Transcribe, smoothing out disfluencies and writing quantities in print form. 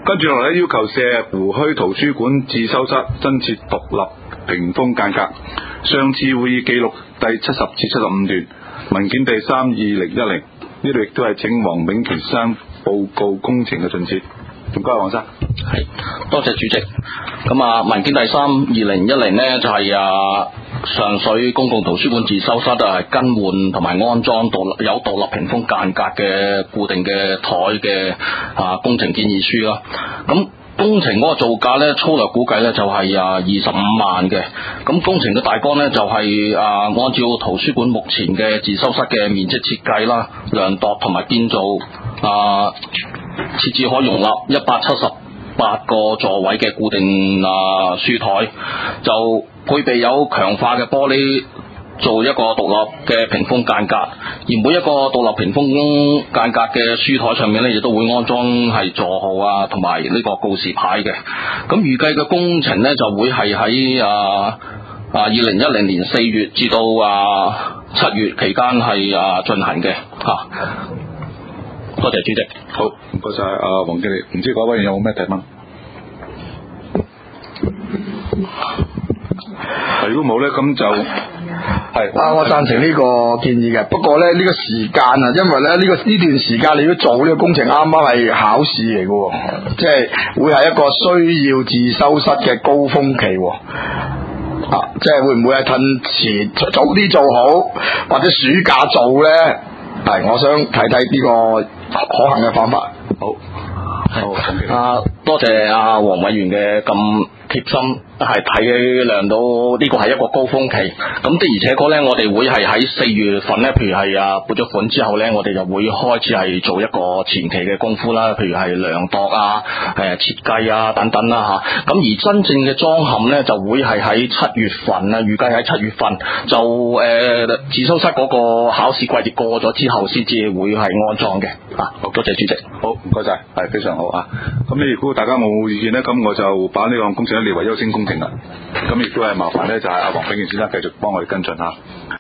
跟住落嚟要求石湖墟圖書館自修室增設獨立屏風間隔。上次會議記錄第70至75段，文件第32010，呢度亦都係請黃炳權先生報告工程嘅進展。唔該，黃生。 係，多謝主席。咁啊，文件第32010呢，就係上水公共圖書館自修室更換同埋安裝有獨立屏風間隔嘅固定嘅台嘅工程建議書啦。咁工程嗰個造價呢，粗略估計呢就係25萬嘅。咁工程嘅大綱呢，就係按照圖書館目前嘅自修室嘅面積設計啦、量度同埋建造設置可容納178個座位嘅固定書台，就配備有強化嘅玻璃做一個獨立嘅屏風間隔，而每一個獨立屏風間隔嘅書台上面呢，亦都會安裝係座號同埋呢個告示牌嘅。咁預計嘅工程呢，就會係喺2010年4月至到7月期間係進行嘅多謝主席。 好，唔該晒黃經理，唔知各位有冇咩提問？如果冇咧，咁就係我贊成呢個建議嘅。不過咧，呢個時間因為咧呢段時間你要做呢個工程，啱啱係考試嚟嘅，即係會係一個需要自修室嘅高峰期。即係會唔會係褪遲早啲做好，或者暑假做咧？係，我想睇睇呢個可行嘅方法。 好，多謝黃委員嘅咁貼心，係體諒到呢個係一個高峰期。咁的而且確呢，我哋會係喺4月份呢，譬如係撥咗款之後呢，我哋就會開始係做一個前期嘅功夫啦，譬如係量度設計等等啦嚇。咁而真正嘅裝嵌呢，就會係喺7月份啦，預計喺7月份就自修室嗰個考試季節過咗之後，先至會係安裝嘅。好，多謝主席。 好，唔該晒，係非常好啊。咁你如果大家冇意見呢，咁我就把呢個工程列為優先工程啦。咁亦都係麻煩呢，就係黃炳權先生繼續幫我哋跟進下。